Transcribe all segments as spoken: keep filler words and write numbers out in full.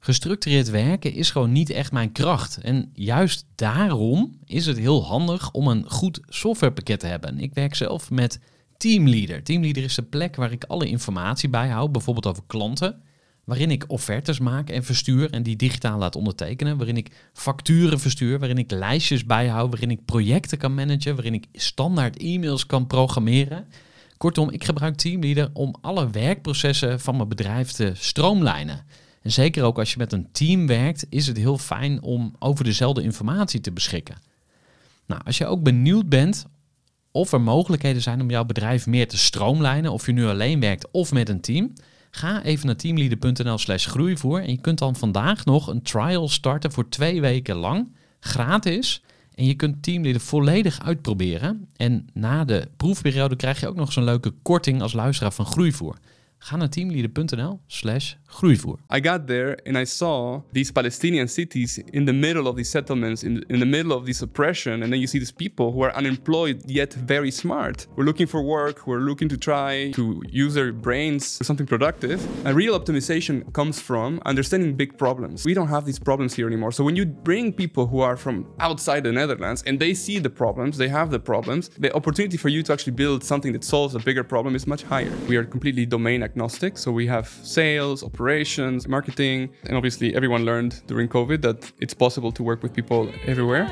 Gestructureerd werken is gewoon niet echt mijn kracht. En juist daarom is het heel handig om een goed softwarepakket te hebben. Ik werk zelf met Teamleader. Teamleader is de plek waar ik alle informatie bijhoud, bijvoorbeeld over klanten, waarin ik offertes maak en verstuur en die digitaal laat ondertekenen, waarin ik facturen verstuur, waarin ik lijstjes bijhoud, waarin ik projecten kan managen, waarin ik standaard e-mails kan programmeren. Kortom, ik gebruik Teamleader om alle werkprocessen van mijn bedrijf te stroomlijnen. En zeker ook als je met een team werkt, is het heel fijn om over dezelfde informatie te beschikken. Nou, als je ook benieuwd bent of er mogelijkheden zijn om jouw bedrijf meer te stroomlijnen, of je nu alleen werkt of met een team, ga even naar teamleader.nl slash groeivoer en je kunt dan vandaag nog een trial starten voor twee weken lang, gratis. En je kunt Teamleader volledig uitproberen. En na de proefperiode krijg je ook nog zo'n leuke korting als luisteraar van Groeivoer. Ga naar teamleader.nl slash groeivoer. I got there and I saw these Palestinian cities in the middle of these settlements, in the, in the middle of this oppression. And then you see these people who are unemployed yet very smart. We're looking for work, we're looking to try to use their brains for something productive. And real optimization comes from understanding big problems. We don't have these problems here anymore. So when you bring people who are from outside the Netherlands and they see the problems, they have the problems, the opportunity for you to actually build something that solves a bigger problem is much higher. We are completely domain agnostic. So we have sales, operations, marketing, and obviously everyone learned during COVID that it's possible to work with people everywhere.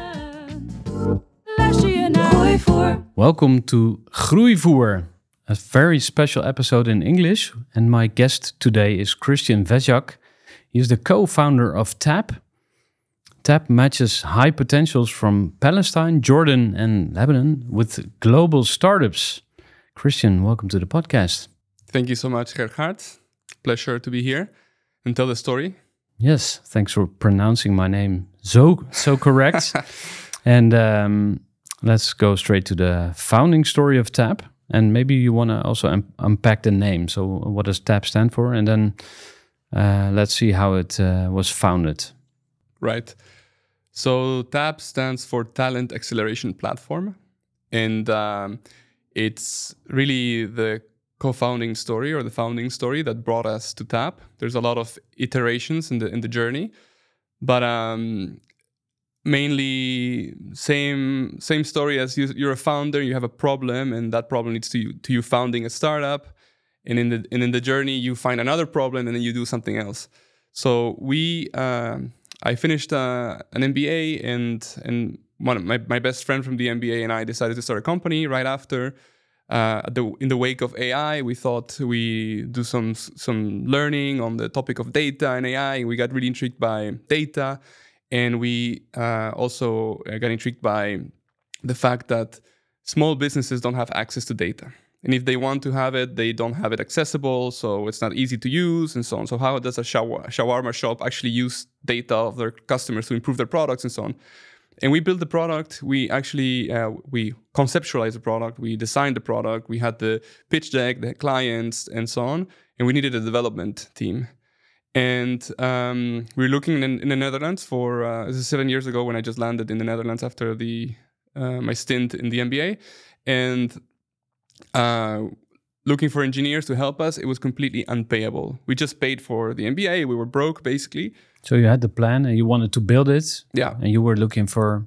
Welcome to Groeivoer, a very special episode in English. And my guest today is Christian Vezjak. He is the co-founder of Tap. Tap matches high potentials from Palestine, Jordan, and Lebanon with global startups. Christian, welcome to the podcast. Thank you so much, Gerhard. Pleasure to be here and tell the story. Yes, thanks for pronouncing my name so so correct. And um, let's go straight to the founding story of Tap. And maybe you want to also un- unpack the name. So what does Tap stand for? And then uh, let's see how it uh, was founded. Right. So Tap stands for Talent Acceleration Platform. And um, it's really the co-founding story or the founding story that brought us to Tap. There's a lot of iterations in the in the journey, but um, mainly same same story as you, you're a founder. You have a problem, and that problem leads to you to you founding a startup. And in the and in the journey, you find another problem, and then you do something else. So we, uh, I finished uh, an M B A, and and one of my my best friend from the M B A and I decided to start a company right after. Uh, the, in the wake of A I, we thought we do some some learning on the topic of data and A I. We got really intrigued by data, and we uh, also got intrigued by the fact that small businesses don't have access to data. And if they want to have it, they don't have it accessible, so it's not easy to use and so on. So how does a shaw- shawarma shop actually use data of their customers to improve their products and so on? And we built the product. We actually, uh, we conceptualized the product. We designed the product. We had the pitch deck, the clients, and so on. And we needed a development team. And um, we were looking in, in the Netherlands for, uh, this is seven years ago when I just landed in the Netherlands after the uh, my stint in the M B A. And uh, looking for engineers to help us, it was completely unpayable. We just paid for the M B A. We were broke, basically. So you had the plan and you wanted to build it. Yeah. And you were looking for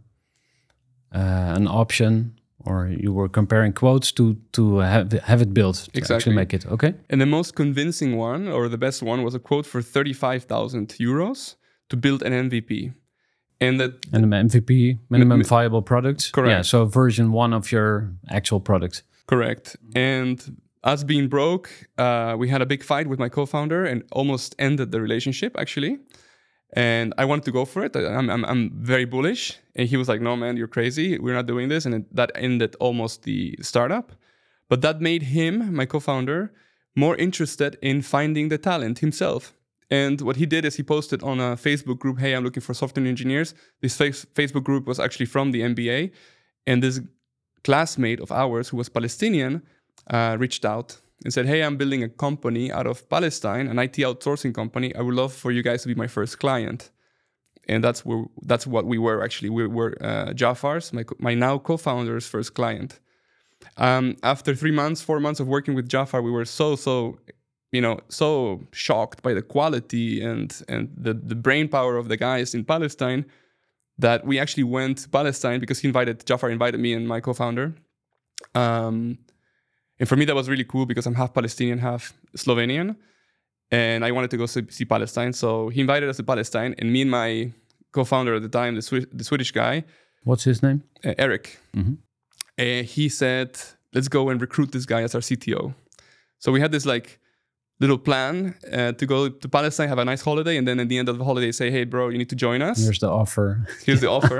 uh, an option, or you were comparing quotes to to have, have it built, to exactly. actually make it. Okay. And the most convincing one, or the best one, was a quote for thirty-five thousand euros to build an M V P. And that and the M V P, minimum mi- viable product. Correct. Yeah, so version one of your actual product. Correct. And us being broke, uh, we had a big fight with my co-founder and almost ended the relationship, actually. And I wanted to go for it. I'm, I'm, I'm very bullish. And he was like, no, man, you're crazy. We're not doing this. And it, that ended almost the startup. But that made him, my co-founder, more interested in finding the talent himself. And what he did is he posted on a Facebook group, hey, I'm looking for software engineers. This face- Facebook group was actually from the M B A. And this classmate of ours who was Palestinian uh, reached out and said, hey, I'm building a company out of Palestine, an I T outsourcing company. I would love for you guys to be my first client. And that's where that's what we were actually. We were uh, Jafar's, my, my now co-founder's first client. Um, after three months, four months of working with Jafar, we were so, so you know, so shocked by the quality and and the the brain power of the guys in Palestine that we actually went to Palestine because he invited Jafar invited me and my co-founder. Um, and for me that was really cool because I'm half Palestinian, half Slovenian, and I wanted to go see Palestine. So he invited us to Palestine, and me and my co-founder at the time, the, Swi- the Swedish guy, what's his name? Uh, Eric. Mm-hmm. Uh, he said, let's go and recruit this guy as our C T O. So we had this like little plan uh, to go to Palestine, have a nice holiday, and then at the end of the holiday say, hey, bro, you need to join us. Here's the offer. Here's the offer.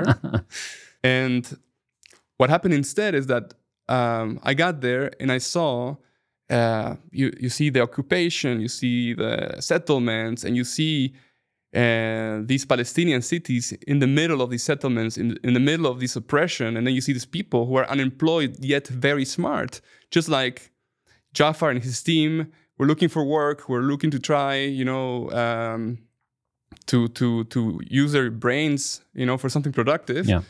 And what happened instead is that um, I got there and I saw, uh, you, you see the occupation, you see the settlements, and you see uh, these Palestinian cities in the middle of these settlements, in, in the middle of this oppression. And then you see these people who are unemployed yet very smart, just like Jafar and his team were looking for work, were looking to try, you know, um, to to to use their brains, you know, for something productive. Yeah.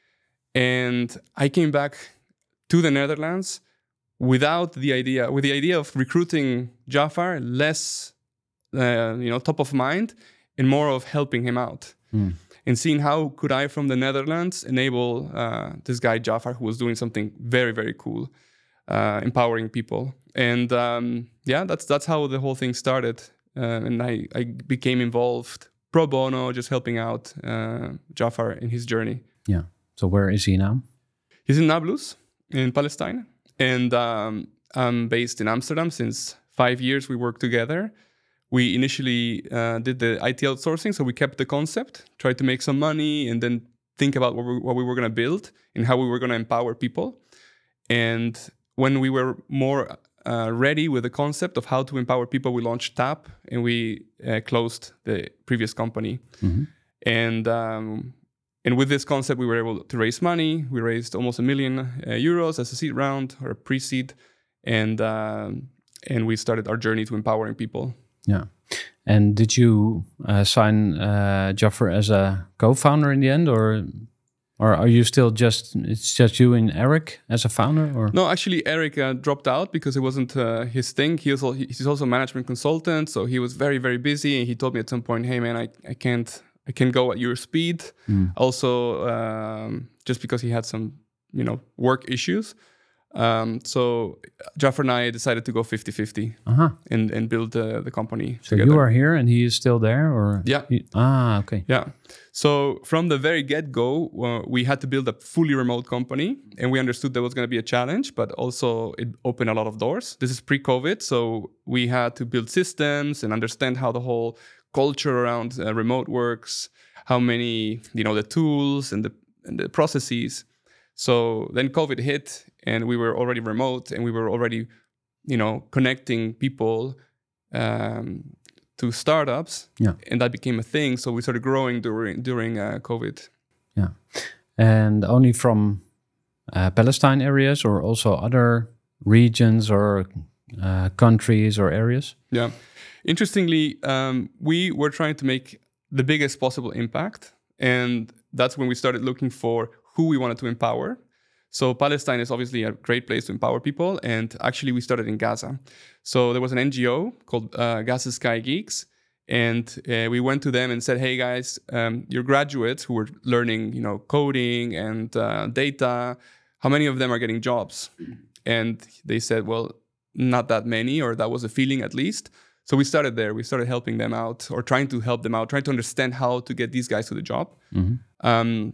And I came back to the Netherlands without the idea, with the idea of recruiting Jafar less, uh, you know, top of mind, and more of helping him out. Mm. And seeing how could I, from the Netherlands, enable uh, this guy Jafar, who was doing something very, very cool, uh, empowering people. And um, yeah, that's that's how the whole thing started. Uh, and I, I became involved pro bono, just helping out uh, Jafar in his journey. Yeah. So where is he now? He's in Nablus, in Palestine. And um, I'm based in Amsterdam. Since five years we work together. We initially uh, did the I T outsourcing, so we kept the concept, tried to make some money, and then think about what we, what we were going to build and how we were going to empower people. And when we were more uh, ready with the concept of how to empower people, we launched Tap, and we uh, closed the previous company. Mm-hmm. And um, and with this concept, we were able to raise money. We raised almost a million uh, euros as a seed round or a pre-seed, and um, and we started our journey to empowering people. Yeah. And did you uh, sign uh, Jafar as a co-founder in the end, or or are you still just, it's just you and Eric as a founder? Or no, actually Eric uh, dropped out because it wasn't uh, his thing. He was al- he's also a management consultant, so he was very very busy. And he told me at some point, "Hey man, I, I can't I can't go at your speed." Mm. Also, um, just because he had some you know work issues. Um, so Jafar and I decided to go fifty-fifty uh-huh. and, and build uh, the company So together. You are here and he is still there? Or Yeah. He, ah, okay. Yeah. So from the very get-go, uh, we had to build a fully remote company, and we understood there was going to be a challenge, but also it opened a lot of doors. This is pre-COVID, so we had to build systems and understand how the whole culture around uh, remote works, how many, you know, the tools and the, and the processes. So then COVID hit, and we were already remote, and we were already, you know, connecting people um, to startups, yeah. and that became a thing. So we started growing during during uh, COVID. Yeah, and only from uh, Palestine areas, or also other regions or uh, countries or areas. Yeah, interestingly, um, we were trying to make the biggest possible impact, and that's when we started looking for who we wanted to empower. So Palestine is obviously a great place to empower people. And actually we started in Gaza. So there was an N G O called uh, Gaza Sky Geeks. And uh, we went to them and said, hey guys, um, your graduates who were learning, you know, coding and uh, data, how many of them are getting jobs? And they said, well, not that many, or that was the feeling at least. So we started there. We started helping them out, or trying to help them out, trying to understand how to get these guys to the job. Mm-hmm. Um,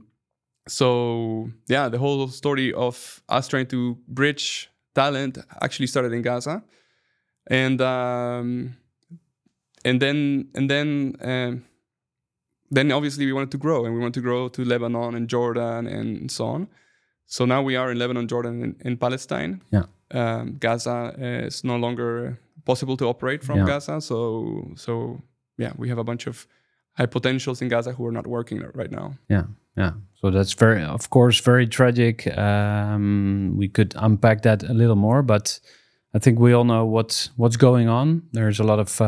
So yeah, the whole story of us trying to bridge talent actually started in Gaza, and um, and then and then um, then obviously we wanted to grow, and we wanted to grow to Lebanon and Jordan and so on. So now we are in Lebanon, Jordan, and in Palestine. Yeah, um, Gaza is no longer possible to operate from yeah. Gaza. So so yeah, we have a bunch of high potentials in Gaza who are not working right now. Yeah. Yeah, so that's very, of course, very tragic. Um, we could unpack that a little more, but I think we all know what's what's going on. There's a lot of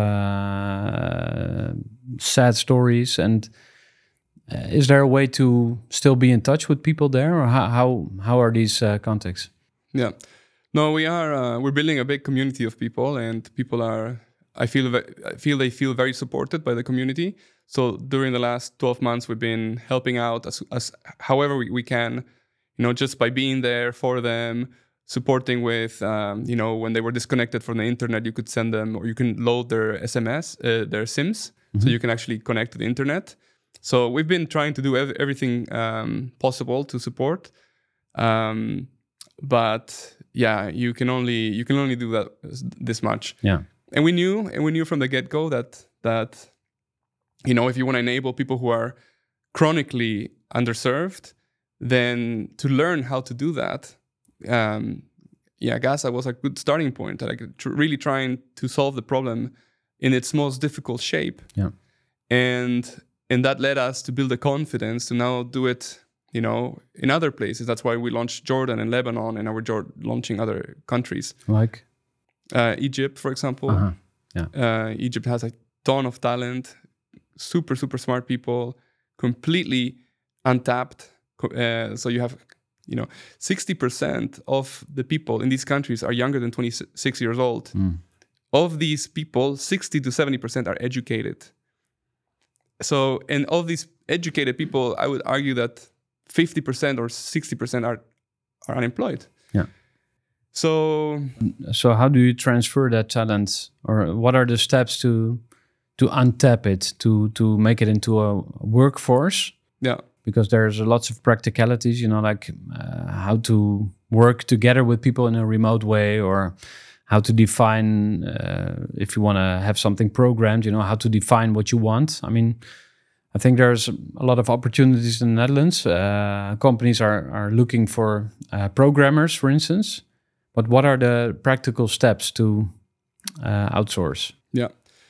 uh, sad stories, and uh, is there a way to still be in touch with people there, or how how, how are these uh, contacts? Yeah, no, we are uh, we're building a big community of people, and people are I feel ve- I feel they feel very supported by the community. So during the last twelve months, we've been helping out as, as however we, we can, you know, just by being there for them, supporting with, um, you know, when they were disconnected from the internet, you could send them, or you can load their S M S, uh, their SIMs, mm-hmm. so you can actually connect to the internet. So we've been trying to do ev- everything um, possible to support, um, but yeah, you can only you can only do that this much. Yeah, and we knew, and we knew from the get-go that that you know, if you want to enable people who are chronically underserved, then to learn how to do that, um, yeah, Gaza was a good starting point. Like tr- really trying to solve the problem in its most difficult shape. Yeah, and and that led us to build the confidence to now do it, you know, in other places. That's why we launched Jordan and Lebanon, and now we're Jor- launching other countries like uh, Egypt, for example. Uh-huh. Yeah, uh, Egypt has a ton of talent. Super, super smart people, completely untapped. Uh, so you have, you know, sixty percent of the people in these countries are younger than twenty-six years old. Mm. Of these people, sixty to seventy percent are educated. So, and of these educated people, I would argue that fifty percent or sixty percent are, are unemployed. Yeah. So, so how do you transfer that talent, or what are the steps to to untap it, to to make it into a workforce? Yeah, because there's lots of practicalities, you know, like uh, how to work together with people in a remote way, or how to define uh, if you want to have something programmed, you know, how to define what you want. I mean, I think there's a lot of opportunities in the Netherlands. Uh, companies are are looking for uh, programmers, for instance. But what are the practical steps to uh, outsource? Yeah.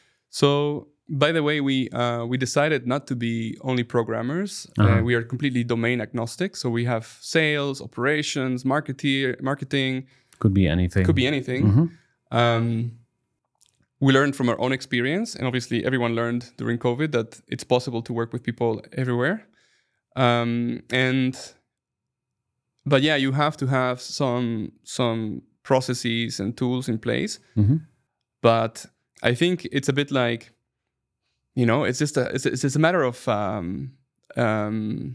So, by the way, we uh, we decided not to be only programmers. Uh-huh. Uh, we are completely domain agnostic. So we have sales, operations, marketeer, marketing. Could be anything. Could be anything. Mm-hmm. Um, we learned from our own experience, and obviously everyone learned during COVID that it's possible to work with people everywhere. Um, and but yeah, you have to have some some processes and tools in place. Mm-hmm. But I think it's a bit like, you know, it's just a it's, it's just a matter of um, um,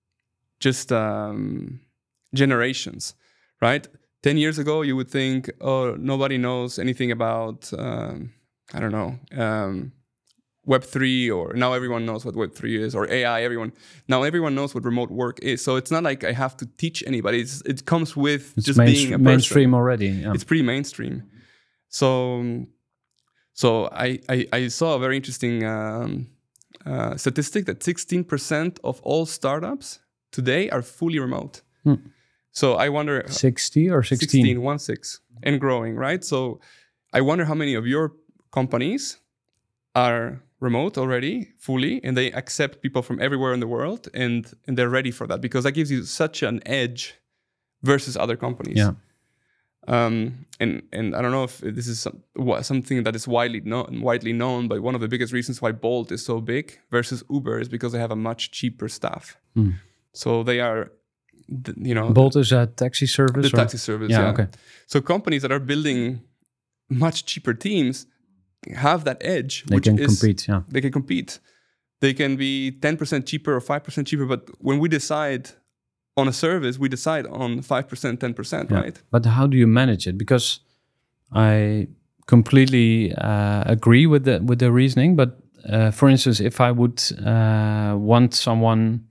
just um, generations, right? Ten years ago, you would think, oh, nobody knows anything about, um, I don't know, um, Web three, or now everyone knows what Web three is, or A I. Everyone now everyone knows what remote work is. So it's not like I have to teach anybody. It's, it comes with it's just mainstream, being a person. mainstream already. Yeah. It's pretty mainstream. So. So I, I, I saw a very interesting um, uh, statistic that sixteen percent of all startups today are fully remote. Hmm. So I wonder... sixty or sixteen? sixteen, one six, and growing, right? So I wonder how many of your companies are remote already, fully, and they accept people from everywhere in the world, and, and they're ready for that, because that gives you such an edge versus other companies. Yeah. Um, and and I don't know if this is some, something that is widely known, widely known, but one of the biggest reasons why Bolt is so big versus Uber is because they have a much cheaper staff. Mm. So they are, you know, Bolt is a taxi service. The or? taxi service, yeah, yeah. Okay. So companies that are building much cheaper teams have that edge. They which can is, compete. Yeah, they can compete. They can be ten percent cheaper or five percent cheaper, but when we decide on a service, we decide on five percent, ten percent, yeah. right? But how do you manage it? Because I completely uh, agree with the with the reasoning. But uh, for instance, if I would uh, want someone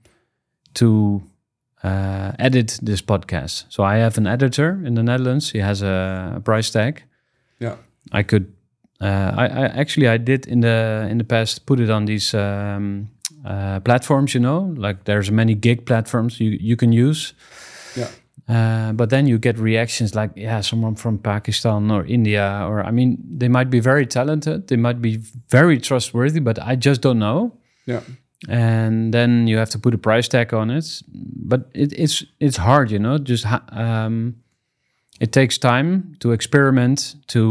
to uh, edit this podcast, so I have an editor in the Netherlands. He has a price tag. Yeah, I could. Uh, I, I actually I did in the in the past put it on these. Um, Uh, platforms, you know, like there's many gig platforms you, you can use. Yeah. Uh, but then you get reactions like, yeah, someone from Pakistan or India, or I mean, they might be very talented, they might be very trustworthy, but I just don't know. Yeah. And then you have to put a price tag on it. But it, it's it's hard, you know. Just ha- um, it takes time to experiment, to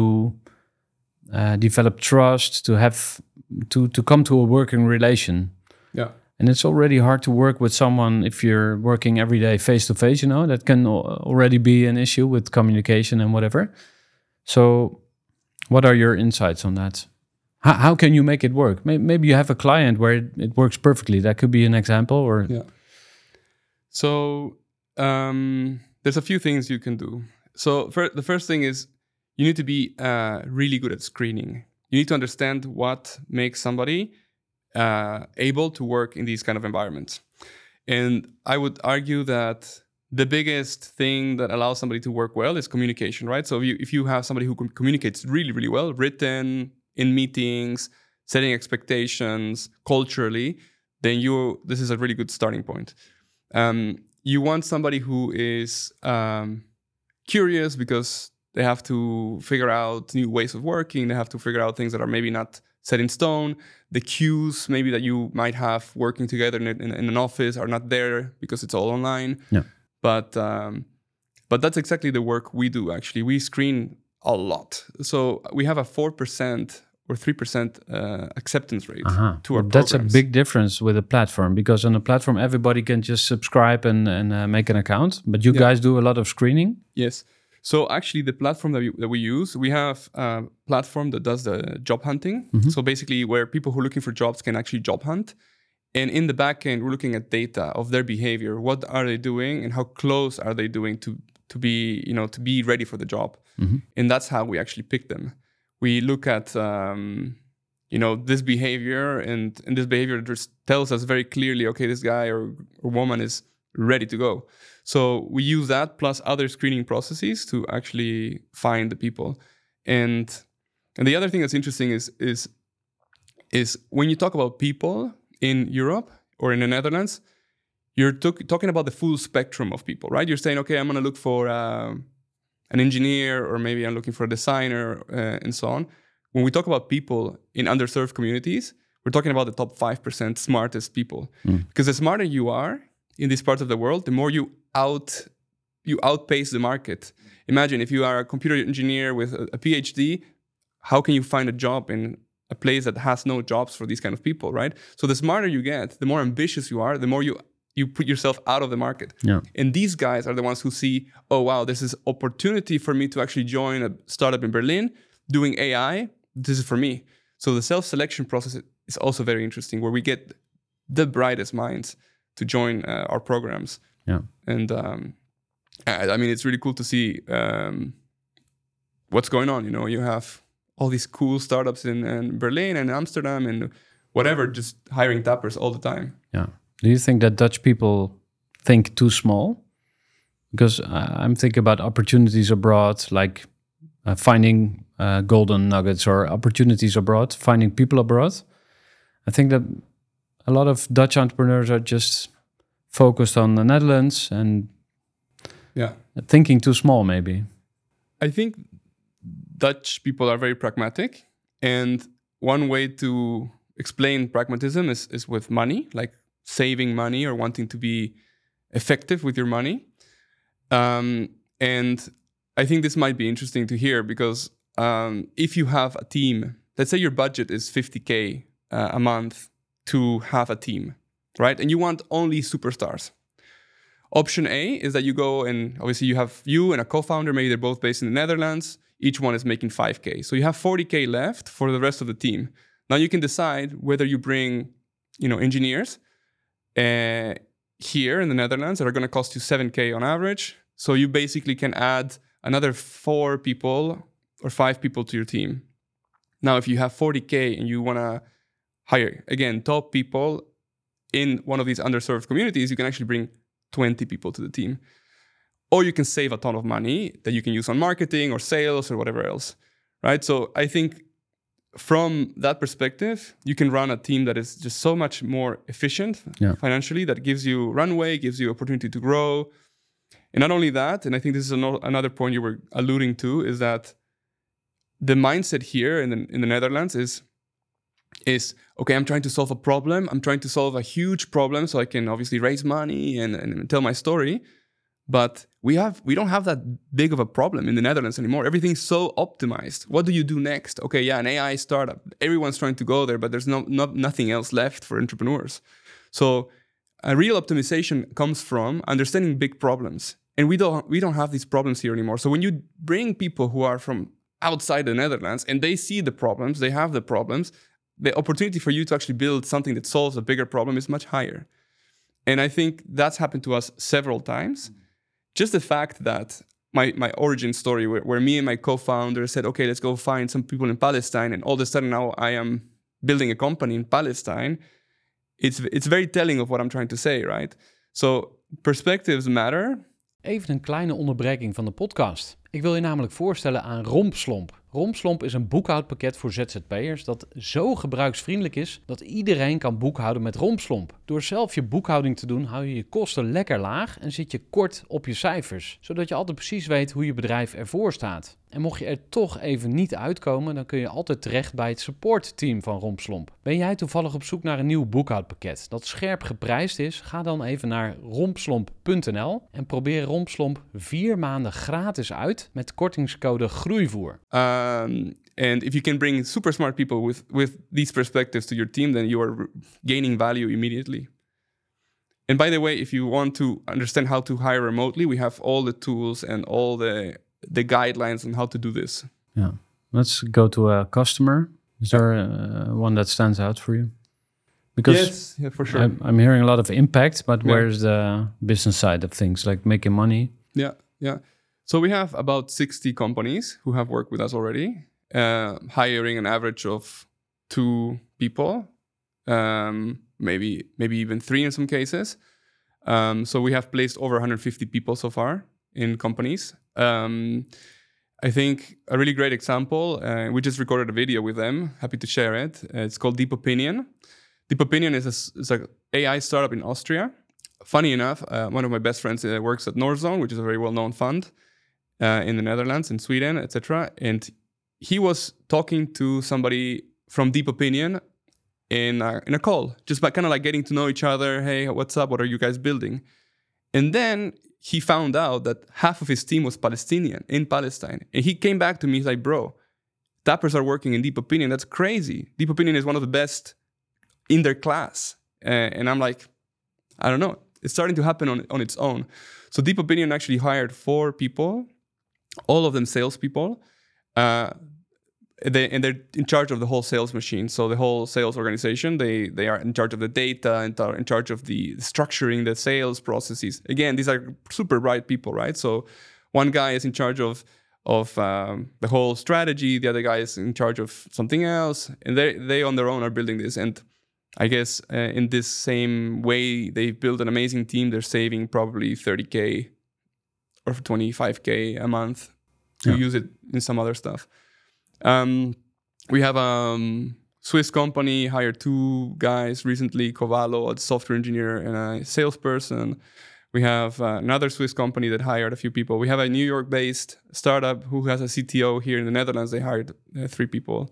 uh, develop trust, to have to to come to a working relation. Yeah. And it's already hard to work with someone if you're working every day face to face, you know, that can al- already be an issue with communication and whatever. So What are your insights on that? How, how can you make it work? Maybe you have a client where it, it works perfectly. That could be an example. Or yeah. So um, there's a few things you can do. So for, the first thing is you need to be uh, really good at screening. You need to understand what makes somebody uh, able to work in these kind of environments. And I would argue that the biggest thing that allows somebody to work well is communication, right? So if you, if you have somebody who communicates really, really well, written, in meetings, setting expectations, culturally, then you this is a really good starting point. Um, you want somebody who is um, curious because they have to figure out new ways of working. They have to figure out things that are maybe not set in stone. The cues maybe that you might have working together in, in, in an office are not there because it's all online. Yeah. But um, but that's exactly the work we do, actually. We screen a lot. So we have a four percent or three percent uh, acceptance rate uh-huh. to our well, that's programs. a big difference with a platform, because on a platform, everybody can just subscribe and, and uh, make an account. But you yeah. guys do a lot of screening? Yes. So actually, the platform that we, that we use, we have a platform that does the job hunting. Mm-hmm. So basically, where people who are looking for jobs can actually job hunt. And in the back end, we're looking at data of their behavior. What are they doing, and how close are they doing to to be, you know, to be ready for the job? Mm-hmm. And that's how we actually pick them. We look at, um, you know, this behavior, and, and this behavior just tells us very clearly, okay, this guy or, or woman is ready to go. So we use that plus other screening processes to actually find the people. And and the other thing that's interesting is is is when you talk about people in Europe or in the Netherlands, you're t- talking about the full spectrum of people, right? You're saying, okay, I'm going to look for uh, an engineer, or maybe I'm looking for a designer, uh, and so on. When we talk about people in underserved communities, we're talking about the top five percent smartest people. Mm. Because the smarter you are in these parts of the world, the more you out you outpace the market. Imagine if you are a computer engineer with a, a PhD, how can you find a job in a place that has no jobs for these kind of people, right? So the smarter you get, the more ambitious you are, the more you you put yourself out of the market. Yeah. And these guys are the ones who see, oh, wow, this is opportunity for me to actually join a startup in Berlin doing A I. This is for me. So the self-selection process is also very interesting, where we get the brightest minds to join uh, our programs. Yeah. And um, I, I mean, it's really cool to see um, what's going on. You know, you have all these cool startups in, in Berlin and Amsterdam and whatever, just hiring tappers all the time. Yeah. Do you think that Dutch people think too small? Because uh, I'm thinking about opportunities abroad, like uh, finding uh, golden nuggets, or opportunities abroad, finding people abroad. I think that a lot of Dutch entrepreneurs are just focused on the Netherlands and yeah, thinking too small, maybe. I think Dutch people are very pragmatic, and one way to explain pragmatism is, is with money, like saving money or wanting to be effective with your money. Um, and I think this might be interesting to hear, because um, if you have a team, let's say your budget is fifty K uh, a month to have a team, right? And you want only superstars. Option A is that you go and obviously you have you and a co-founder, maybe they're both based in the Netherlands. Each one is making five K. So you have forty K left for the rest of the team. Now you can decide whether you bring, you know, engineers uh, here in the Netherlands that are going to cost you seven K on average. So you basically can add another four people or five people to your team. Now, if you have forty K and you want to hire, again, top people in one of these underserved communities, you can actually bring twenty people to the team. Or you can save a ton of money that you can use on marketing or sales or whatever else, right? So I think from that perspective, you can run a team that is just so much more efficient yeah. financially, that gives you runway, gives you opportunity to grow. And not only that, and I think this is an- another point you were alluding to, is that the mindset here in the, in the Netherlands is, is, okay, I'm trying to solve a problem. I'm trying to solve a huge problem so I can obviously raise money and, and tell my story. But we have we don't have that big of a problem in the Netherlands anymore. Everything's so optimized. What do you do next? Okay, yeah, an A I startup. Everyone's trying to go there, but there's no, no nothing else left for entrepreneurs. So a real optimization comes from understanding big problems. And we don't we don't have these problems here anymore. So when you bring people who are from outside the Netherlands and they see the problems, they have the problems, the opportunity for you to actually build something that solves a bigger problem is much higher. And I think that's happened to us several times. Mm-hmm. Just the fact that my, my origin story, where, where me and my co-founder said, okay, let's go find some people in Palestine. And all of a sudden now I am building a company in Palestine. It's, it's very telling of what I'm trying to say, right? So perspectives matter. Even een kleine onderbreking van de podcast. Ik wil je namelijk voorstellen aan Rompslomp. Rompslomp is een boekhoudpakket voor Z Z P'ers dat zo gebruiksvriendelijk is dat iedereen kan boekhouden met Rompslomp. Door zelf je boekhouding te doen hou je je kosten lekker laag en zit je kort op je cijfers, zodat je altijd precies weet hoe je bedrijf ervoor staat. En mocht je er toch even niet uitkomen, dan kun je altijd terecht bij het supportteam van Rompslomp. Ben jij toevallig op zoek naar een nieuw boekhoudpakket dat scherp geprijsd is? Ga dan even naar rompslomp punt n l en probeer Rompslomp vier maanden gratis uit met kortingscode GROEIVOER. Um, and if you can bring super smart people with, with these perspectives to your team, then you are gaining value immediately. And by the way, if you want to understand how to hire remotely, we have all the tools and all the the guidelines on how to do this. Yeah. Let's go to a customer. Is there uh, one that stands out for you? Because yes, yeah, for sure. I'm, I'm hearing a lot of impact, but yeah. where's the business side of things, like making money? Yeah, yeah. So we have about sixty companies who have worked with us already, uh, hiring an average of two people, um, maybe maybe even three in some cases. Um, so we have placed over one hundred fifty people so far in companies. Um, I think a really great example, uh, we just recorded a video with them, happy to share it. Uh, it's called Deep Opinion. Deep Opinion is a, is a A I startup in Austria. Funny enough, uh, one of my best friends uh, works at Northzone, which is a very well-known fund uh, in the Netherlands, in Sweden, et cetera. And he was talking to somebody from Deep Opinion in a, in a call, just by kind of like getting to know each other. Hey, what's up? What are you guys building? And then he found out that half of his team was Palestinian in Palestine. And he came back to me, he's like, bro, Tappers are working in Deep Opinion. That's crazy. Deep Opinion is one of the best in their class. Uh, and I'm like, I don't know. It's starting to happen on, on its own. So Deep Opinion actually hired four people, all of them salespeople. Uh, they, and they're in charge of the whole sales machine. So the whole sales organization, they they are in charge of the data and are in charge of the structuring the sales processes. Again, these are super bright people, right? So one guy is in charge of of um, the whole strategy. The other guy is in charge of something else. And they they on their own are building this. And I guess uh, in this same way, they've built an amazing team. They're saving probably thirty K or twenty-five K a month to yeah. use it in some other stuff. Um, we have a um, Swiss company, hired two guys recently, Covalo, a software engineer and a salesperson. We have uh, another Swiss company that hired a few people. We have a New York-based startup who has a C T O here in the Netherlands. They hired uh, three people.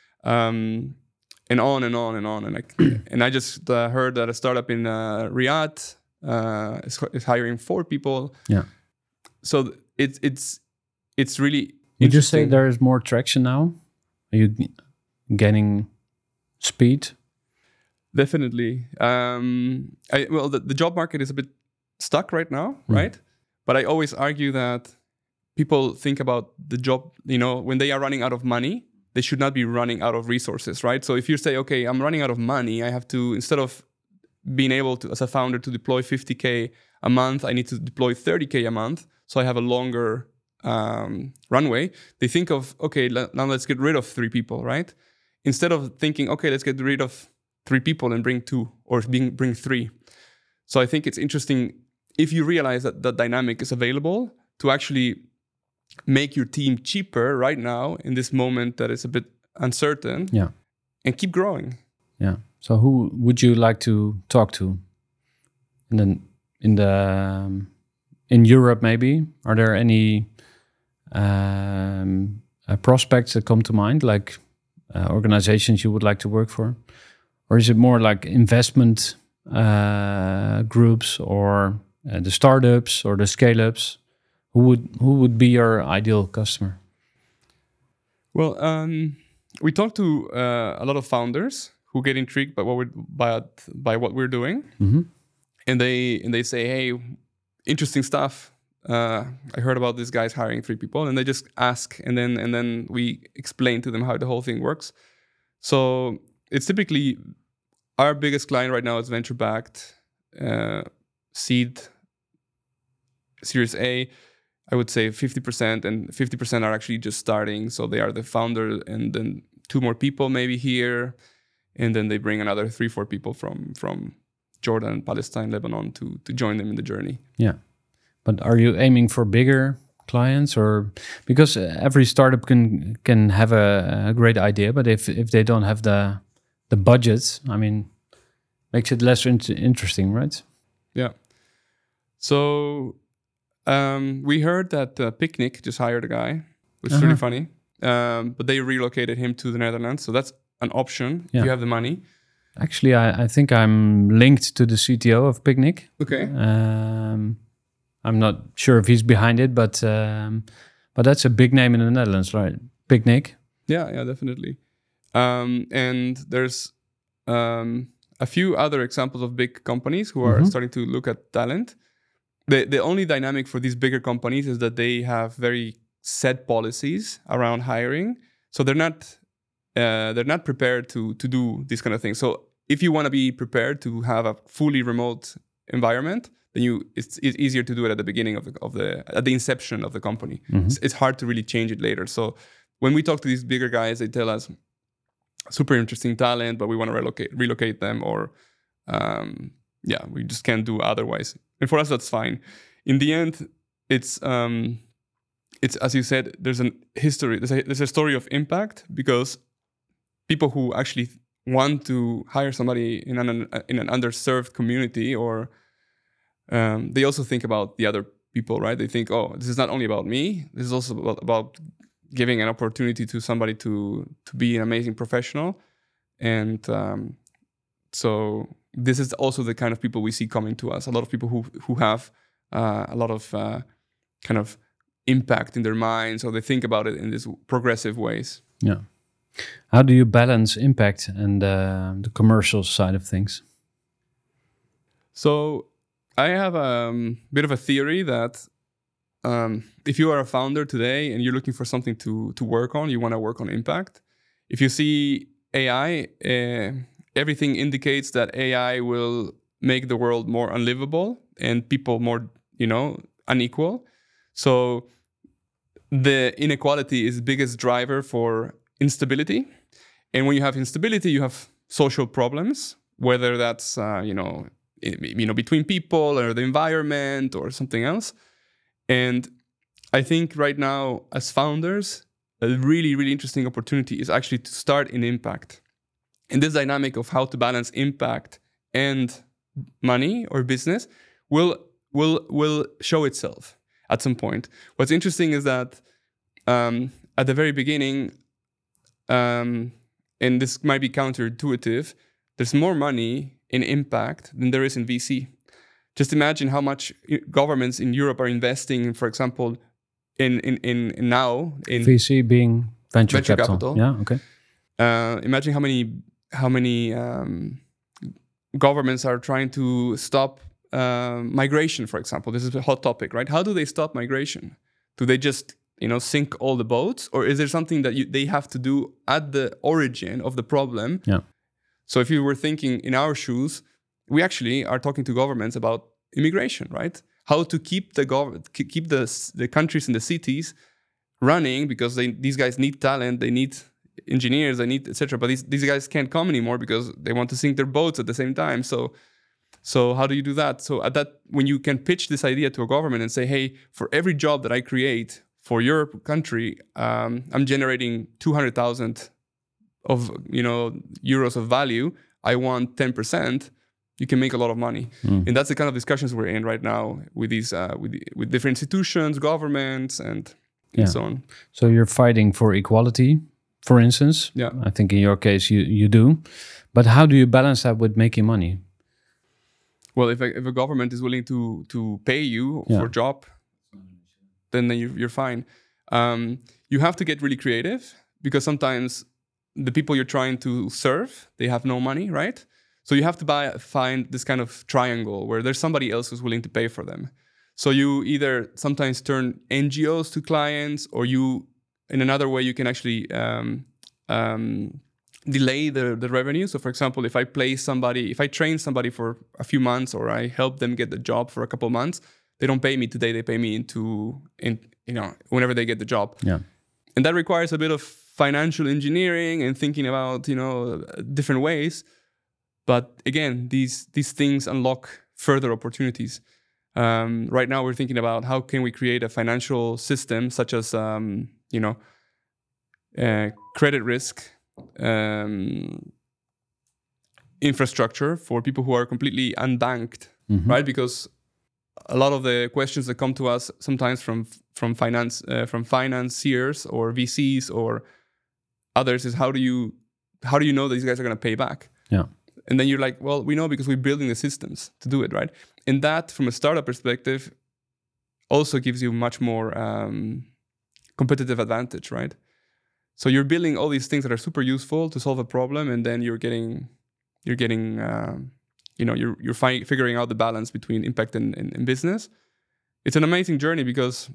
Um, and on and on and on. And I, and I just uh, heard that a startup in uh, Riyadh uh, is, is hiring four people. Yeah. So it's it's it's really Would you say there is more traction now? Are you gaining speed? Definitely. Um, I, well, the, the job market is a bit stuck right now, mm. right? But I always argue that people think about the job, you know, when they are running out of money, they should not be running out of resources, right? So if you say, okay, I'm running out of money, I have to, instead of being able to, as a founder, to deploy fifty K a month, I need to deploy thirty K a month. So I have a longer um, runway. They think of, okay, l- now let's get rid of three people, right? Instead of thinking, okay, let's get rid of three people and bring two or being, bring three. So I think it's interesting if you realize that that dynamic is available to actually make your team cheaper right now in this moment that is a bit uncertain. Yeah. And keep growing. Yeah. So who would you like to talk to? And then in the um, in Europe, maybe, are there any um, uh, prospects that come to mind, like uh, organizations you would like to work for? Or is it more like investment uh, groups or uh, the startups or the scale-ups? Who would who would be your ideal customer? Well, um, we talk to uh, a lot of founders who get intrigued by what we're by, by what we're doing, mm-hmm. and they and they say, "Hey, interesting stuff. uh, I heard about this guy's hiring three people, and they just ask, and then and then we explain to them how the whole thing works. So it's typically our biggest client right now is venture-backed, uh, seed, Series A. I would say fifty percent, and fifty percent are actually just starting. So they are the founder, and then two more people maybe here, and then they bring another three, four people from from Jordan, Palestine, Lebanon to to join them in the journey. Yeah, but are you aiming for bigger clients, or because every startup can can have a, a great idea, but if if they don't have the the budget, I mean, makes it less in- interesting, right? Yeah. So um, we heard that uh, Picnic just hired a guy, which is Uh-huh. really funny. Um, but they relocated him to the Netherlands, so that's an option Yeah. if you have the money. Actually, I, I think I'm linked to the C T O of Picnic. Okay. Um, I'm not sure if he's behind it, but um, but that's a big name in the Netherlands, right? Picnic. Yeah, yeah, definitely. Um, and there's um, a few other examples of big companies who are Mhm. starting to look at talent. The the only dynamic for these bigger companies is that they have very set policies around hiring, so they're not uh, they're not prepared to to do this kind of thing. So if you want to be prepared to have a fully remote environment, then you it's, it's easier to do it at the beginning of the of the at the inception of the company. Mhm. It's, it's hard to really change it later. So when we talk to these bigger guys, they tell us super interesting talent, but we want to relocate relocate them, or um, yeah, we just can't do otherwise. And for us, that's fine. In the end, it's um, it's as you said, there's a history, there's a, there's a story of impact, because people who actually want to hire somebody in an in an underserved community, or um, they also think about the other people, right? They think, oh, this is not only about me. This is also about, about giving an opportunity to somebody to to be an amazing professional. And um, so this is also the kind of people we see coming to us. A lot of people who who have uh, a lot of uh, kind of impact in their minds, or they think about it in these progressive ways. Yeah. How do you balance impact and uh, the commercial side of things? So I have a um, bit of a theory that um, if you are a founder today and you're looking for something to to work on, you want to work on impact. If you see A I, uh, everything indicates that A I will make the world more unlivable and people more, you know, unequal. So the inequality is the biggest driver for instability. And when you have instability, you have social problems, whether that's, uh, you know, you know, between people or the environment or something else. And I think right now, as founders, a really, really interesting opportunity is actually to start in impact. And this dynamic of how to balance impact and money or business will will will show itself at some point. What's interesting is that um, at the very beginning, um, and this might be counterintuitive, there's more money in impact than there is in V C. Just imagine how much governments in Europe are investing, for example, in in in, in now in V C being venture, venture capital. capital. Yeah, okay. Uh, imagine how many how many um, governments are trying to stop uh, migration, for example. This is a hot topic, right? How do they stop migration? Do they just you know sink all the boats, or is there something that you, they have to do at the origin of the problem? Yeah. So if you were thinking in our shoes, we actually are talking to governments about immigration, right? How to keep the gov- keep the the countries and the cities running, because they these guys need talent, they need engineers, they need et cetera. But these these guys can't come anymore because they want to sink their boats at the same time. So so how do you do that? So at that, when you can pitch this idea to a government and say, hey, for every job that I create for your country, um, I'm generating two hundred thousand of you know euros of value. I want ten percent. You can make a lot of money, Mm. and that's the kind of discussions we're in right now with these uh, with the, with different institutions, governments, and, and Yeah. so on. So you're fighting for equality, for instance. Yeah. I think in your case you, you do. But how do you balance that with making money? Well, if a, if a government is willing to to pay you Yeah. for a job, then then you, you're fine. Um, you have to get really creative, because sometimes the people you're trying to serve, they have no money, right? So you have to buy, find this kind of triangle where there's somebody else who's willing to pay for them. So you either sometimes turn N G Os to clients, or you, in another way, you can actually um, um, delay the, the revenue. So for example, if I place somebody, if I train somebody for a few months, or I help them get the job for a couple of months, they don't pay me today, they pay me into, in, you know, whenever they get the job. Yeah. And that requires a bit of financial engineering and thinking about, you know, different ways. But again, these these things unlock further opportunities. Um, right now, we're thinking about how can we create a financial system such as, um, you know, uh, credit risk um, infrastructure for people who are completely unbanked, Mm-hmm. right? Because a lot of the questions that come to us sometimes from from finance uh, from financiers or V Cs or others is how do you how do you know these guys are going to pay back? Yeah. And then you're like, well, we know because we're building the systems to do it, right? And that, from a startup perspective, also gives you much more um, competitive advantage, right? So you're building all these things that are super useful to solve a problem, and then you're getting, you're getting, um, you know, you're you're fi- figuring out the balance between impact and, and, and business. It's an amazing journey because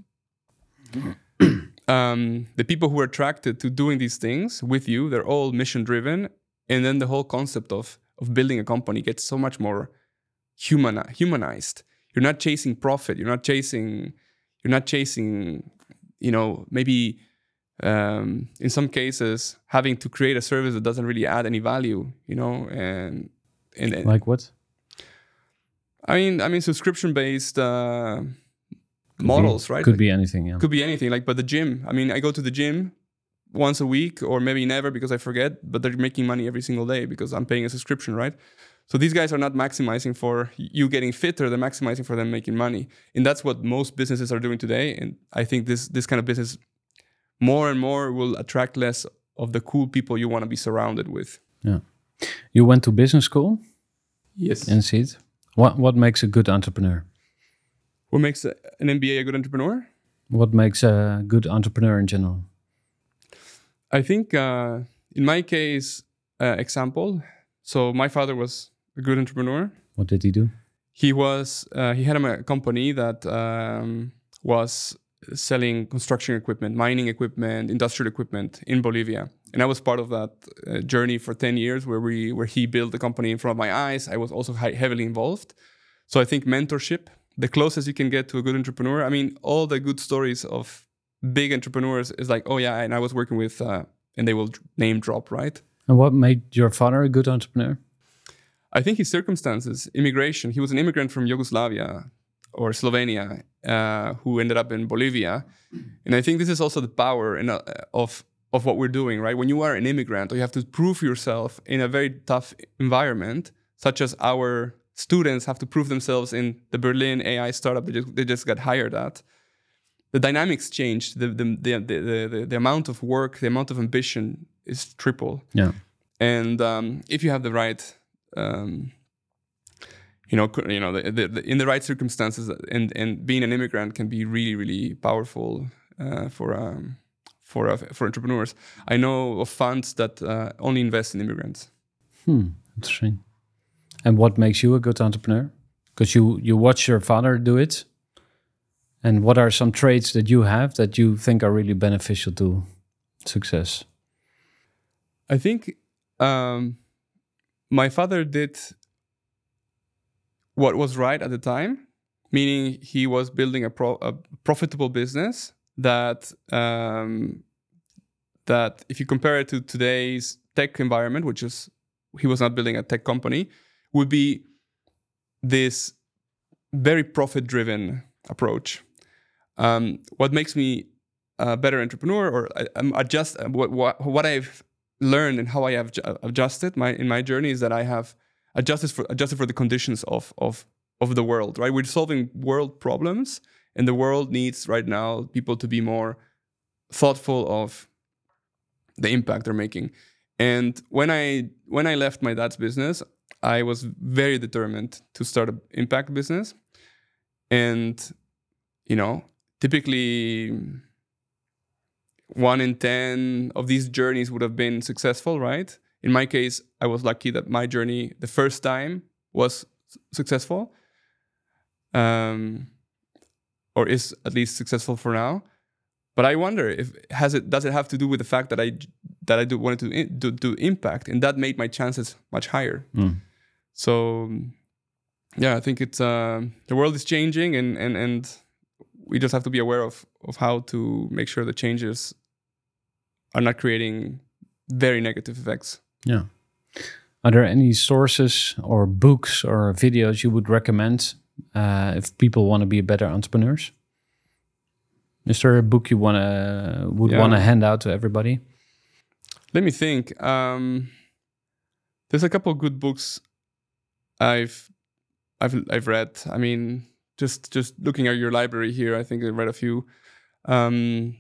um, the people who are attracted to doing these things with you, they're all mission driven, and then the whole concept of of building a company gets so much more human humanized. You're not chasing profit. You're not chasing. You're not chasing. You know, maybe um, in some cases having to create a service that doesn't really add any value. You know, and and, and Like what? I mean, I mean, subscription based uh, Could models, be, right? Could Like, be anything. Yeah. could be anything. Like, but the gym. I mean, I go to the gym once a week, or maybe never because I forget, but they're making money every single day because I'm paying a subscription, right? So these guys are not maximizing for you getting fitter, they're maximizing for them making money. And that's what most businesses are doing today. And I think this this kind of business more and more will attract less of the cool people you want to be surrounded with. Yeah. You went to business school Yes. in Seed. What what makes a good entrepreneur? What makes a, an M B A a good entrepreneur? What makes a good entrepreneur in general? I think uh, in my case, uh, example, so my father was a good entrepreneur. What did he do? He was uh, he had a company that um, was selling construction equipment, mining equipment, industrial equipment in Bolivia, and I was part of that uh, journey for ten years, where we where he built the company in front of my eyes. I was also hi- heavily involved. So I think mentorship, the closest you can get to a good entrepreneur. I mean, all the good stories of big entrepreneurs is like, oh yeah, and I was working with, uh, and they will name drop, right? And what made your father a good entrepreneur? I think his circumstances, immigration. He was an immigrant from Yugoslavia or Slovenia, uh, who ended up in Bolivia, and I think this is also the power in a, of of what we're doing, right? When you are an immigrant, or you have to prove yourself in a very tough environment, such as our students have to prove themselves in the Berlin A I startup they just, they just got hired at. The dynamics changed. The the, the the the the amount of work, the amount of ambition is triple. Yeah. And um, if you have the right, um, you know, you know, the, the, the, in the right circumstances, and and being an immigrant can be really really powerful uh, for um, for uh, for entrepreneurs. I know of funds that uh, only invest in immigrants. Hmm. Interesting. And what makes you a good entrepreneur? Because you you watch your father do it. And what are some traits that you have that you think are really beneficial to success? I think um, my father did what was right at the time, meaning he was building a, pro- a profitable business that um, that if you compare it to today's tech environment, which is he was not building a tech company, would be this very profit-driven approach. Um, what makes me a better entrepreneur, or I, I'm adjust what, what what I've learned and how I have adjusted my in my journey is that I have adjusted for adjusted for the conditions of of of the world. Right, we're solving world problems, and the world needs right now people to be more thoughtful of the impact they're making. And when I when I left my dad's business, I was very determined to start an impact business, and you know. Typically, one in ten of these journeys would have been successful, right? In my case, I was lucky that my journey, the first time, was successful. Um, or is at least successful for now. But I wonder if has it does it have to do with the fact that I that I do wanted to in, do, do impact, and that made my chances much higher. Mm. So yeah, I think it's uh, the world is changing, and and and we just have to be aware of of how to make sure the changes are not creating very negative effects. Yeah. Are there any sources or books or videos you would recommend uh, if people want to be better entrepreneurs? Is there a book you wanna would Yeah. want to hand out to everybody? Let me think. Um, there's a couple of good books I've I've I've read. I mean, just just looking at your library here, I think I read a few. Um,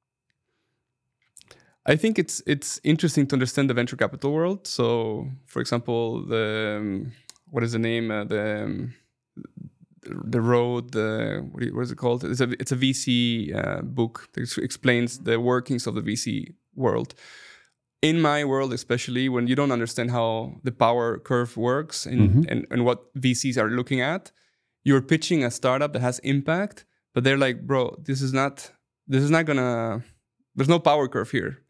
I think it's it's interesting to understand the venture capital world. So, for example, the um, what is the name? Uh, the um, the road. The what, do you, what is it called? It's a it's a V C uh, book that ex- explains the workings of the V C world. In my world, especially when you don't understand how the power curve works and, Mhm. and, and what V Cs are looking at, you're pitching a startup that has impact, but they're like, bro, this is not this is not gonna. There's no power curve here.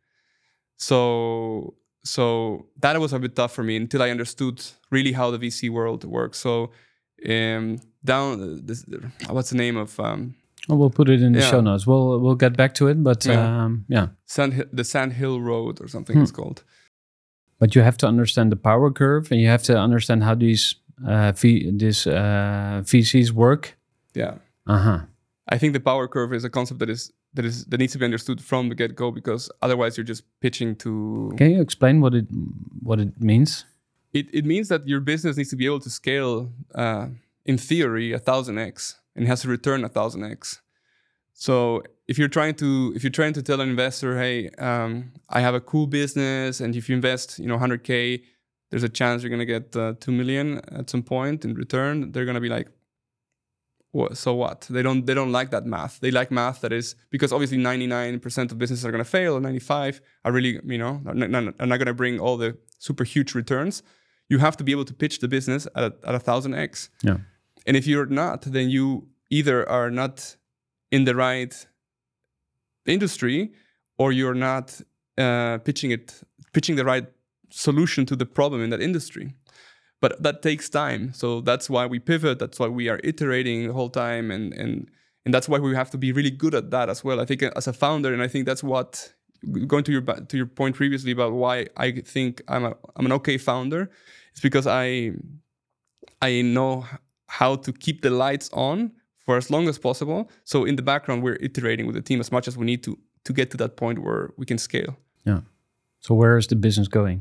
So so that was a bit tough for me until I understood really how the V C world works. So um, down this, what's the name of um, Oh, we'll put it in the Yeah. show notes. We'll we'll get back to it, but Yeah. um, yeah. Sand Hi- the Sand Hill Road or something Hmm. it's called. But you have to understand the power curve, and you have to understand how these uh, v, these uh, V Cs work. Yeah. Uh huh. I think the power curve is a concept that is that is that needs to be understood from the get-go, because otherwise you're just pitching to Can you explain what it what it means? it, it means that your business needs to be able to scale uh, in theory a thousand x, and it has to return a thousand x. So if you're trying to if you're trying to tell an investor, hey, um, I have a cool business, and if you invest, you know, one hundred K, there's a chance you're gonna get uh, two million at some point in return. They're gonna be like, what? So what? They don't they don't like that math. They like math that is, because obviously ninety-nine percent of businesses are gonna fail, and ninety-five are really, you know, are not, are not gonna bring all the super huge returns. You have to be able to pitch the business at a, at a thousand x. Yeah. And if you're not, then you either are not in the right industry, or you're not uh, pitching it, pitching the right solution to the problem in that industry. But that takes time. So that's why we pivot. That's why we are iterating the whole time, and and and that's why we have to be really good at that as well. I think as a founder, and I think that's what, going to your to your point previously about why I think I'm a I'm an okay founder, is because I I know how to keep the lights on for as long as possible. So in the background, we're iterating with the team as much as we need to to get to that point where we can scale. Yeah. So where is the business going?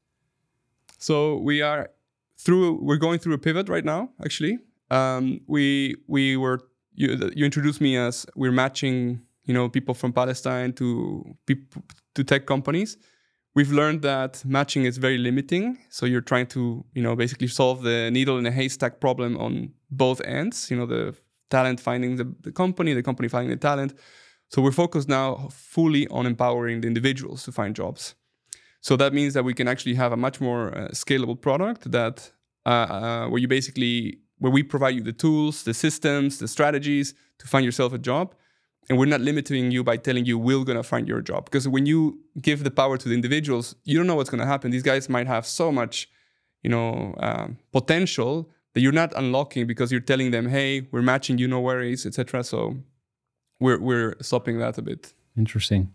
So we are through. We're going through a pivot right now. Actually, um, we we were you, you introduced me as we're matching, you know, people from Palestine to people to tech companies. We've learned that matching is very limiting. So you're trying to, you know, basically solve the needle in a haystack problem on both ends. You know, the talent finding the, the company, the company finding the talent. So we're focused now fully on empowering the individuals to find jobs. So that means that we can actually have a much more uh, scalable product that uh, uh, where you basically, where we provide you the tools, the systems, the strategies to find yourself a job. And we're not limiting you by telling you we're going to find your job. Because when you give the power to the individuals, you don't know what's going to happen. These guys might have so much, you know, um, potential that you're not unlocking because you're telling them, hey, we're matching you, no worries, et cetera. So we're we're stopping that a bit. Interesting.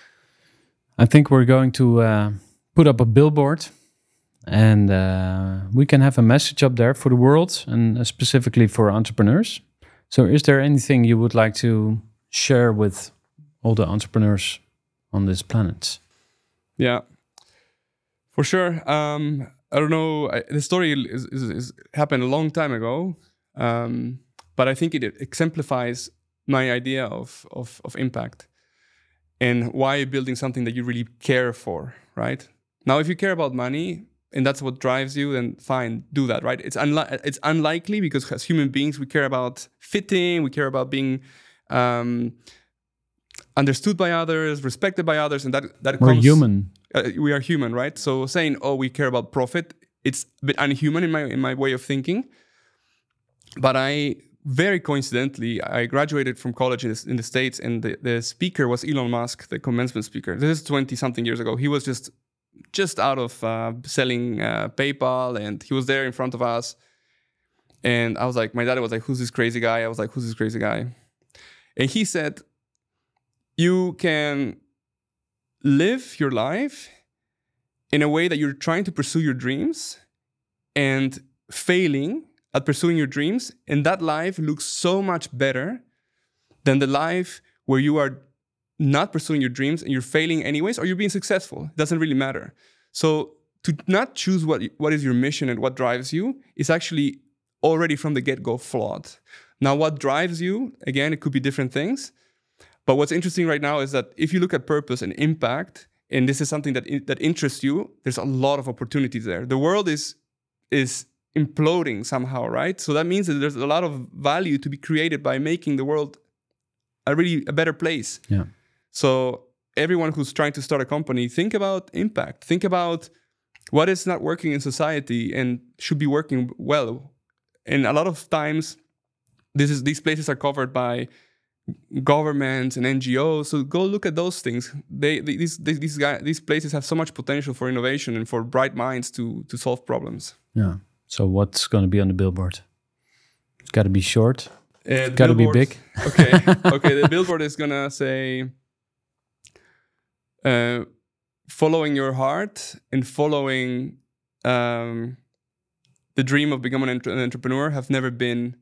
I think we're going to uh, put up a billboard, and uh, we can have a message up there for the world, and uh, specifically for entrepreneurs. So is there anything you would like to share with all the entrepreneurs on this planet? Yeah, for sure. Um, I don't know. I, the story is, is, is happened a long time ago, um, but I think it exemplifies my idea of, of of impact and why building something that you really care for. Right now, if you care about money and that's what drives you, then fine, do that. Right? It's unli- It's unlikely, because as human beings, we care about fitting. We care about being Um, understood by others, respected by others, and that that We're comes, human. Uh, we are human, right? So saying, "Oh, we care about profit," it's a bit unhuman in my in my way of thinking. But I very coincidentally, I graduated from college in the, in the States, and the, the speaker was Elon Musk, the commencement speaker. This is twenty-something years ago. He was just just out of uh, selling uh, PayPal, and he was there in front of us. And I was like, my dad was like, who's this crazy guy? I was like, who's this crazy guy? And he said, you can live your life in a way that you're trying to pursue your dreams and failing at pursuing your dreams. And that life looks so much better than the life where you are not pursuing your dreams and you're failing anyways, or you're being successful. It doesn't really matter. So to not choose what, what is your mission and what drives you is actually already from the get-go flawed. Now, what drives you, again, it could be different things. But what's interesting right now is that if you look at purpose and impact, and this is something that that interests you, there's a lot of opportunities there. The world is is imploding somehow, right? So that means that there's a lot of value to be created by making the world a really a better place. Yeah. So everyone who's trying to start a company, think about impact. Think about what is not working in society and should be working well. And a lot of times, this is these places are covered by governments and N G Os. So go look at those things. They, they these these these, guys, these places have so much potential for innovation and for bright minds to to solve problems. Yeah. So what's going to be on the billboard? It's got to be short. Uh, it's got to be big. Okay. Okay. The billboard is gonna say, uh, following your heart and following um, the dream of becoming an, an entrepreneur have never been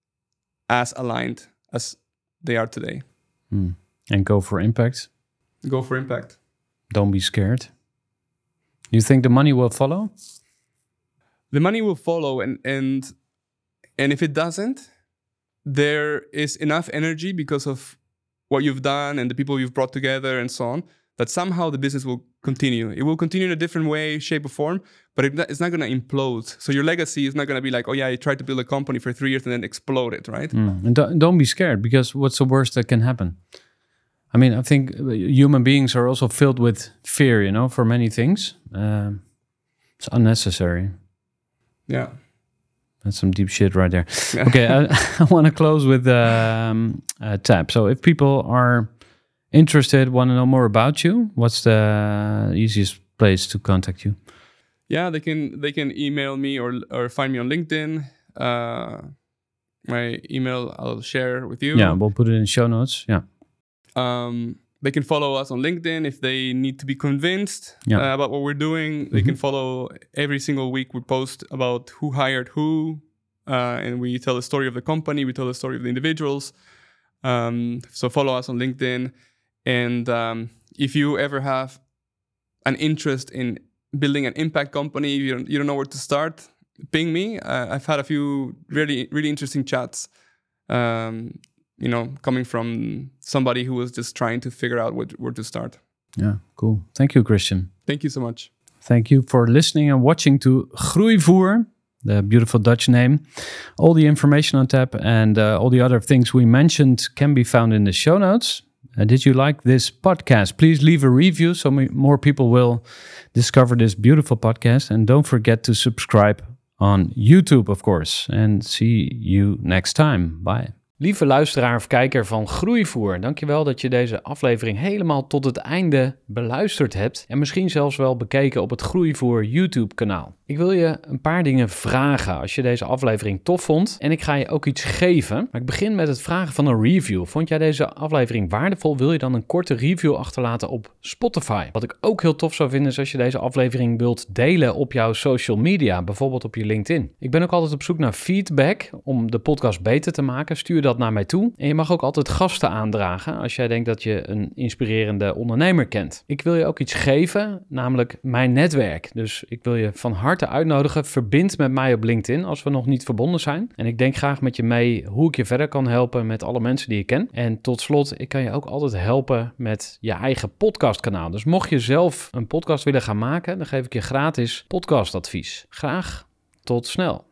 as aligned as they are today. Hmm. And go for impact. Go for impact. Don't be scared. You think the money will follow? The money will follow, and and and if it doesn't, there is enough energy because of what you've done and the people you've brought together and so on, that somehow the business will continue. It will continue in a different way, shape, or form, but it, it's not going to implode. So your legacy is not going to be like, oh yeah, you tried to build a company for three years and then explode it, right? Mm. And don't, don't be scared, because what's the worst that can happen? I mean, I think human beings are also filled with fear, you know, for many things. Um, it's unnecessary. Yeah. That's some deep shit right there. Yeah. Okay, I, I want to close with um, a tab. So if people are interested, want to know more about you, what's the easiest place to contact you? Yeah, they can they can email me or or find me on LinkedIn. Uh, my email I'll share with you. Yeah, we'll put it in show notes. Yeah. Um, they can follow us on LinkedIn if they need to be convinced yeah. uh, about what we're doing. They mm-hmm. can follow every single week. We post about who hired who, uh, and we tell the story of the company. We tell the story of the individuals. Um, so follow us on LinkedIn. And um, if you ever have an interest in building an impact company, you don't, you don't know where to start, ping me. Uh, I've had a few really, really interesting chats, um, you know, coming from somebody who was just trying to figure out what, where to start. Yeah, cool. Thank you, Christian. Thank you so much. Thank you for listening and watching to Groeivoer, the beautiful Dutch name. All the information on tap and uh, all the other things we mentioned can be found in the show notes. Uh, did you like this podcast? Please leave a review so more people will discover this beautiful podcast. And don't forget to subscribe on YouTube, of course. And see you next time. Bye. Lieve luisteraar of kijker van Groeivoer, dankjewel dat je deze aflevering helemaal tot het einde beluisterd hebt en misschien zelfs wel bekeken op het Groeivoer YouTube kanaal. Ik wil je een paar dingen vragen als je deze aflevering tof vond en ik ga je ook iets geven. Maar ik begin met het vragen van een review. Vond jij deze aflevering waardevol? Wil je dan een korte review achterlaten op Spotify? Wat ik ook heel tof zou vinden is als je deze aflevering wilt delen op jouw social media, bijvoorbeeld op je LinkedIn. Ik ben ook altijd op zoek naar feedback om de podcast beter te maken. Stuur dat naar mij toe. En je mag ook altijd gasten aandragen als jij denkt dat je een inspirerende ondernemer kent. Ik wil je ook iets geven, namelijk mijn netwerk. Dus ik wil je van harte uitnodigen. Verbind met mij op LinkedIn als we nog niet verbonden zijn. En ik denk graag met je mee hoe ik je verder kan helpen met alle mensen die je ken. En tot slot, ik kan je ook altijd helpen met je eigen podcastkanaal. Dus mocht je zelf een podcast willen gaan maken, dan geef ik je gratis podcastadvies. Graag tot snel.